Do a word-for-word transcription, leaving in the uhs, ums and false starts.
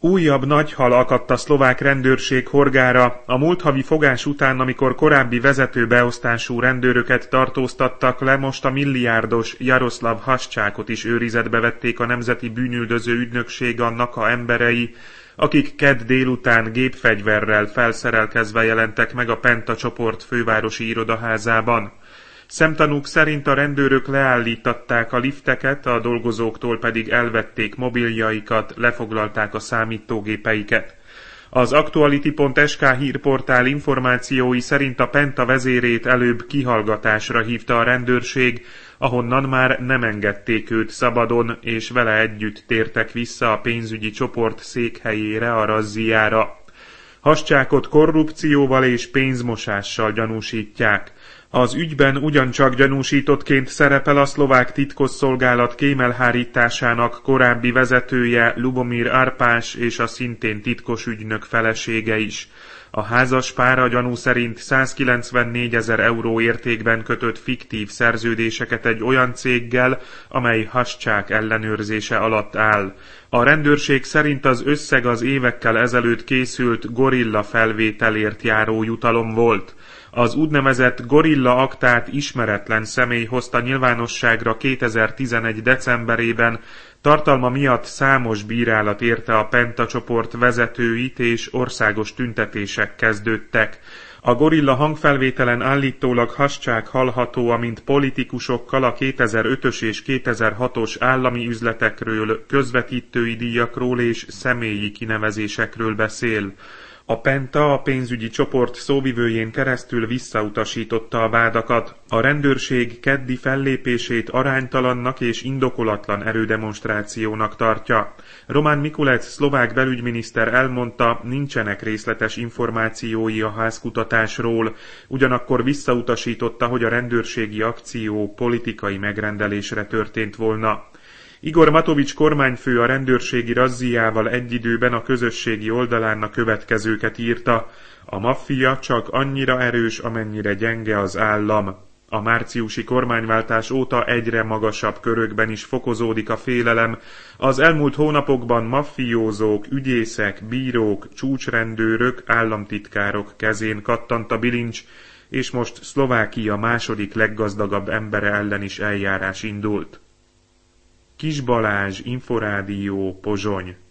Újabb nagy hal akadt a szlovák rendőrség horgára a múlt havi fogás után, amikor korábbi vezetőbeosztású rendőröket tartóztattak le, most a milliárdos Jaroszlav Hascsákot is őrizetbe vették a Nemzeti Bűnüldöző Ügynökség a NAKA emberei, akik kedd délután gépfegyverrel felszerelkezve jelentek meg a Penta csoport fővárosi irodaházában. Szemtanúk szerint a rendőrök leállítatták a lifteket, a dolgozóktól pedig elvették mobiljaikat, lefoglalták a számítógépeiket. Az Actuality pont es ká hírportál információi szerint a Penta vezérét előbb kihallgatásra hívta a rendőrség, ahonnan már nem engedték őt szabadon, és vele együtt tértek vissza a pénzügyi csoport székhelyére, a razziára. Hascsákot korrupcióval és pénzmosással gyanúsítják. Az ügyben ugyancsak gyanúsítottként szerepel a szlovák titkosszolgálat kémelhárításának korábbi vezetője Lubomír Arpás és a szintén titkos ügynök felesége is. A házas pár a gyanú szerint százkilencvennégyezer euró értékben kötött fiktív szerződéseket egy olyan céggel, amely Hascsák ellenőrzése alatt áll. A rendőrség szerint az összeg az évekkel ezelőtt készült gorilla felvételért járó jutalom volt. Az úgynevezett gorilla aktát ismeretlen személy hozta nyilvánosságra kétezer-tizenegy decemberében, tartalma miatt számos bírálat érte a Penta csoport vezetőit, és országos tüntetések kezdődtek. A gorilla hangfelvételen állítólag Hascsák hallható, amint politikusokkal a kétezer-ötös és kétezer-hatos állami üzletekről, közvetítői díjakról és személyi kinevezésekről beszél. A Penta a pénzügyi csoport szóvivőjén keresztül visszautasította a vádakat. A rendőrség keddi fellépését aránytalannak és indokolatlan erődemonstrációnak tartja. Román Mikulec szlovák belügyminiszter elmondta, nincsenek részletes információi a házkutatásról, ugyanakkor visszautasította, hogy a rendőrségi akció politikai megrendelésre történt volna. Igor Matovics kormányfő a rendőrségi razziával egy időben a közösségi oldalán a következőket írta: a maffia csak annyira erős, amennyire gyenge az állam. A márciusi kormányváltás óta egyre magasabb körökben is fokozódik a félelem. Az elmúlt hónapokban maffiózók, ügyészek, bírók, csúcsrendőrök, államtitkárok kezén kattant a bilincs, és most Szlovákia második leggazdagabb embere ellen is eljárás indult. Kis Balázs, Inforádió, Pozsony.